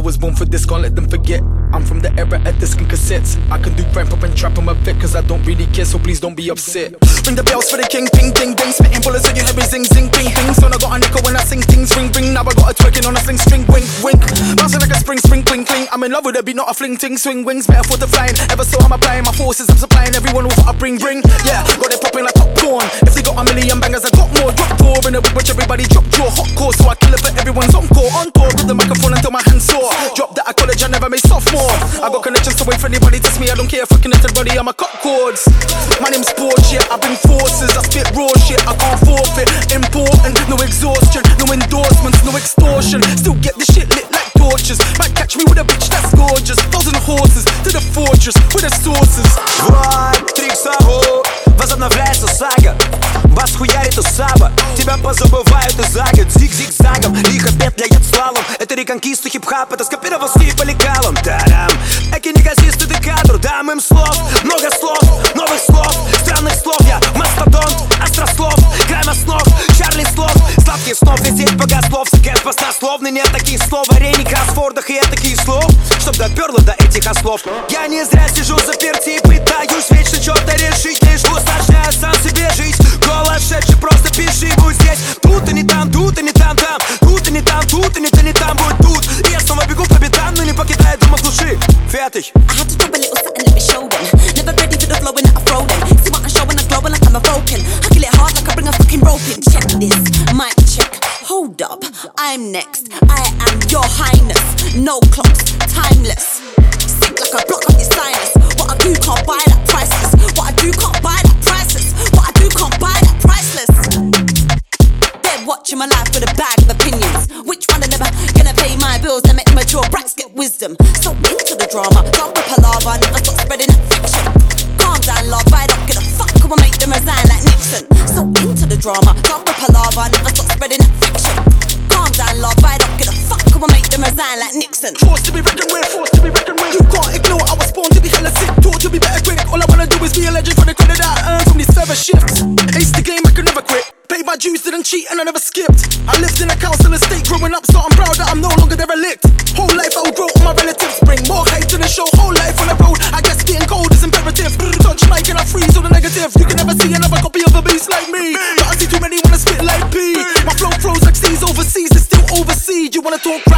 was born for this, can't let them forget. I'm from the era of disc and cassettes. I can do rap, pop and trap, I'm a vet, cause I don't really care, so please don't be upset. Ring the bells for the king, ping, ding, ding. Spitting bullets so you hear me zing, zing, ping, ping. So I got a nickel when I sing things, ring, ring. Now I got a twerking on a sling, string, wink, wink. Bouncing like a spring, spring, cling, cling. I'm in love with a beat, not a fling, ting, swing, wings. Metaphor to flying, ever so I'm applying my forces, I'm supplying everyone with what I bring, bring. Yeah, got it popping like popcorn. If they got a million bangers, I got more. Drop door in a whip, which everybody drop jaw. Hot core, so I kill it for everyone's encore. On tour with the microphone until my hands sore. Drop that at college, I never made sophomore. I got connections to wait for anybody test me. I don't care if I connected body, I'm a cut chords. My name's Sports, yeah, I bring forces. I spit raw shit, I can't forfeit. Important, no exhaustion, no endorsements, no extortion. Still get the shit lit like torches. Might catch me with a bitch that's gorgeous. 1,000 horses to the fortress with the sources. Вот, триксову, возобновляется сага. Бас хуярит у Саба, тебя позабывают и за год. Зиг-зиг-загом, лихо петляет слалом. Это реконкиста хип-хап, это скопировал Стив по лекалам. Тарам, эки неказисты декадру, дам им слов. Много слов, новых слов, странных слов. Я мастодонт, острослов, крайм основ, Чарли слов. Сладких снов, лететь богослов. Секэт баснословный, нет таких слов. Варений, кроссвордах и таких слов, чтоб доперло до этих ослов. Я не зря сижу заперти и пытаюсь вечно что-то решить. Лишь усложняю сам себе жизнь. Голос шедший, просто пиши, будь здесь. Тут и не там, тут и не там, там. Тут и не там, тут и не там, будь тут. И я снова бегу по бедам, но не покидаю дома в глуши. Fertig. I had to do a little something, let me show them. Never ready for the flowing that I throw them. See what I'm showing, I'm glowing like I'm a broken. I kill it hard like I bring a fucking rope in. Check this, mic check. Hold up, I'm next. I am your highness. No clocks, timeless. Sick like a block of your sinus. What I do can't buy that priceless. What I do can't buy that priceless. What I do can't buy that priceless. They're watching my life with a bag of opinions. Which one of them are gonna pay my bills and make immature brats get wisdom? So into the drama, don't rip a lava, never stop spreading that fiction. Calm down, love, I don't give a fuck, I'ma make them resign like Nixon. So into the drama, don't rip a lava, never stop spreading that fiction. Calm down, love, I don't give a fuck, I'ma make them resign like Nixon. Forced to be reckoned with, forced to be reckoned with. You can't ignore, I was born to be hella sick. Taught to be better quick, all I wanna do is be a legend for the credit that I earn from these server shifts. Ace the game, I could never quit. Paid my dues, didn't cheat, and I never skipped. I lived in a council estate growing up, so I'm proud that I'm no longer derelict. Whole life I will grow, all my relatives bring more hype to the show. Whole life on the road, I guess getting cold is imperative. Touch mic and I freeze all the negative. You can never see another copy of a beast like me, but I see too many wanna spit like P. My flow flows like seas overseas, it's still overseas. You wanna talk